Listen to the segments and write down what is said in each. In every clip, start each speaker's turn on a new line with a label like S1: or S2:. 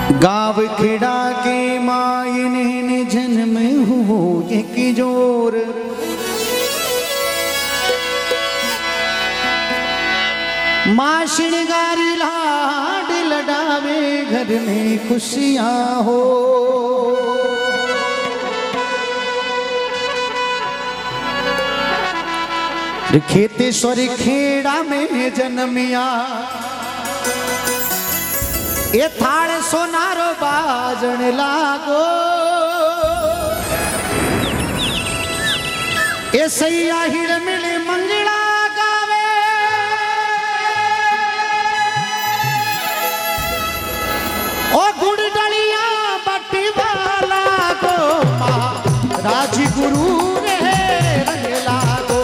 S1: गाँव खेड़ा के मायने जन्म हो एक जोर, माँ श्रृंगारी लाड लडावे घर में खुशियाँ हो। खेतेश्वर खेड़ा में जन्मिया, ये थाल सोनारो बाजण लागो, ये सैया हिड़ मिले मंगला गावे, ओ गुड़ डलिया बट्टी वाला गो, राजगुरु रे रंग लागो।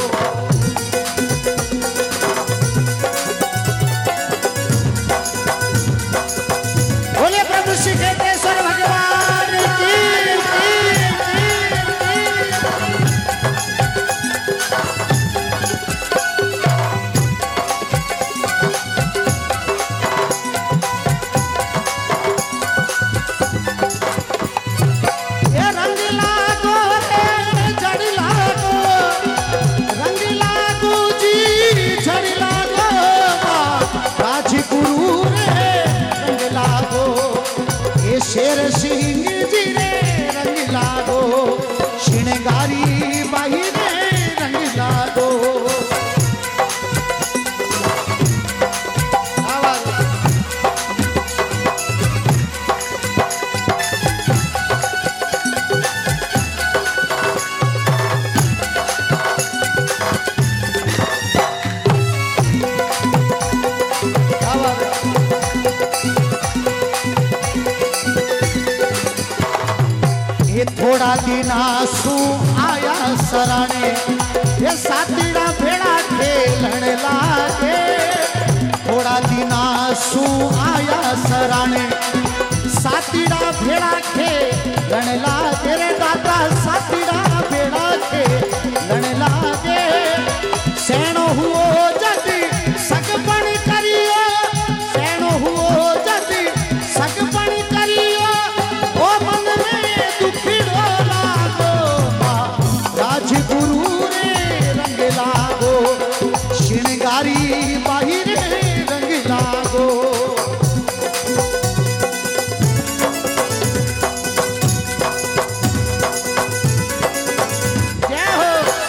S1: खेतेश्वर भगवान की ये रंग लागो रे जड़ लागो, रंग लागो जी जड़ लागो, राजगुरु रे रंग लागो, ये शेर सिंह जी रे रंग लागो, श्रृंगारी बाई रे रंग लागो। थोड़ा दिन आंसू आया सराने, ये साथीड़ा भेड़ा खेलन लागे, थोड़ा दिन आंसू आया सराने, साथीड़ा भेड़ा खेलन लागे रे दादा, साथीड़ा भेड़ा खेलन लागे। सैनो हुओ जदी सगपन करियो, सैनो हुओ जदी सगपन करियो, ओ मन में दुखिड़ो लागो, राजगुरु रे रंग लागो, श्रृंगारी बाई रे रंग लागो। जय हो।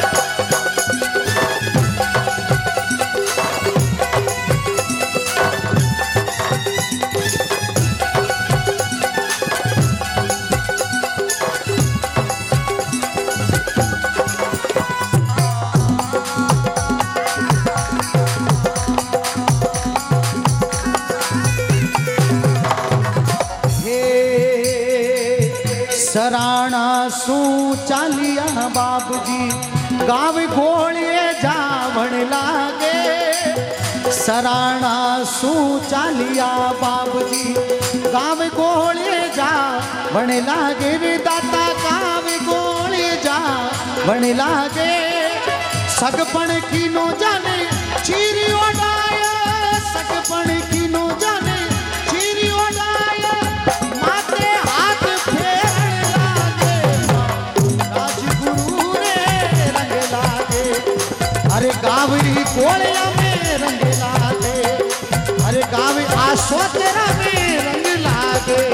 S1: सराणा सू चालिया बाबूजी, गाँव घोड़े जावण लागे, सराणा सू चालिया बाबूजी, गाँव घोड़े जावण लागे रे दाता, गाँव घोड़े जावण लागे। सगपन की नो जाने चीरी ओडाया, सगपन की नो जाने चीरी ओडाया, माथे हाथ फेर लागे, राजगुरु रे रंग लागे, अरे गावरी कोड़िया में रंग लागे, अरे गावी आसो तेरा में रंग लागे।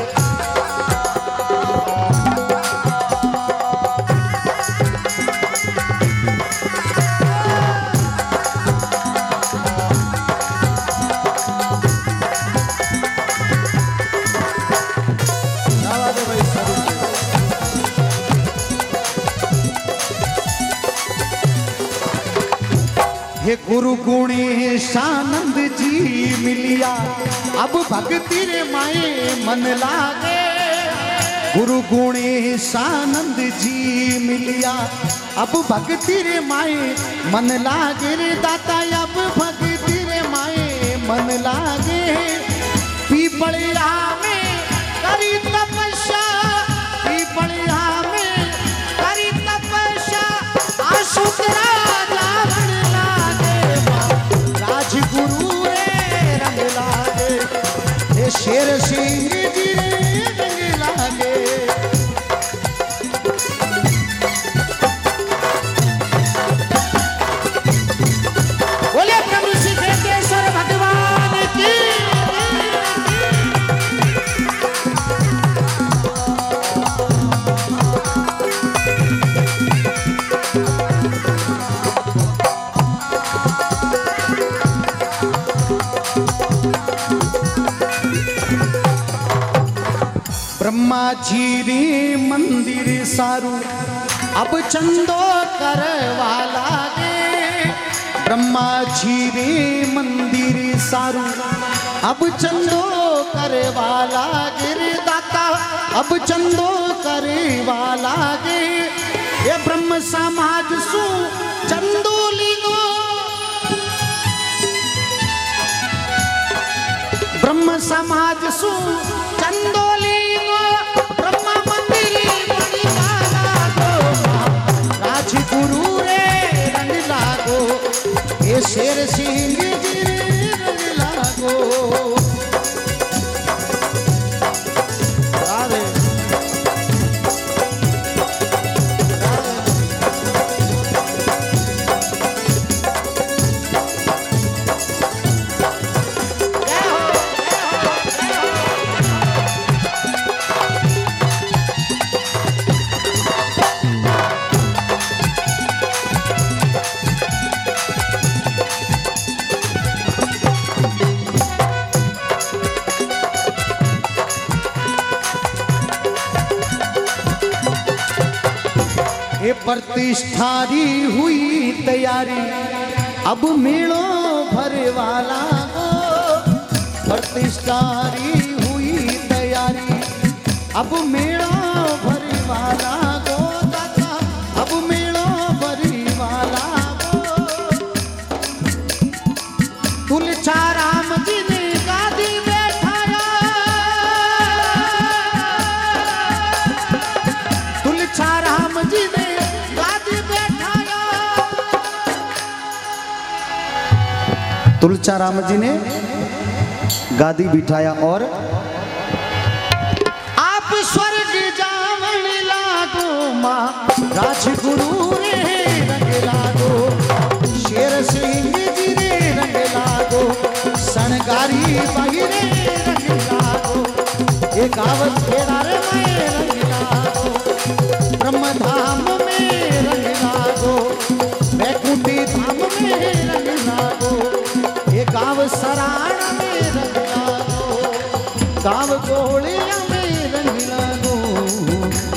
S1: हे गुरु गुणेशानंद जी मिलिया, अब भक्ति रे माए मन लागे, गुरु गुणेशानंद जी मिलिया, अब भक्ति रे माए मन लागे रे दाता, अब भक्ति रे माए मन लागे। पीपलिया में करी तपस्या, पीपलिया में करी तपस्या, आंसू तेरा जावन लागे, राजगुरु रे रंग लागे, शेर सिंह ब्रह्मा जी रे मंदिर सारू अब चंदो करवाला गे। ब्रह्मा जी रे मंदिर सारू अब चंदो करवाला गे दाता अब चंदो करवाला गे। ये ब्रह्म समाज सु चंदो लीनो ब्रह्म समाज सु चंदो लीनो ब्रह्मा मंदिर बनिवाला गो राजगुरु रे रंग लागो ये शेर सिंह जी रंग लागो। प्रतिष्ठारी हुई तैयारी अब मेलो भरे वाला गो। प्रतिष्ठारी हुई तैयारी अब मेलो भरे वाला गो दादा अब मेलो भरे वाला गो। तुलसा राम जी ने गादी बैठाया तुलसा राम जी ने तुलसा राम जी ने गादी बिठाया और आप स्वर्ग जावन लागो माँ राजगुरु रे रंग लागो। शेर सिंह जी रे रंग लागो सनगारी बाई रे रंग लागो। ये गावत खेड़ा रे मैं रंग लागो ब्रह्म धाम में रंग लागो वैकुंठी धाम में रंग लागो। गाँव सराण में रंग लागो गाँव गोलिया में रंग लागो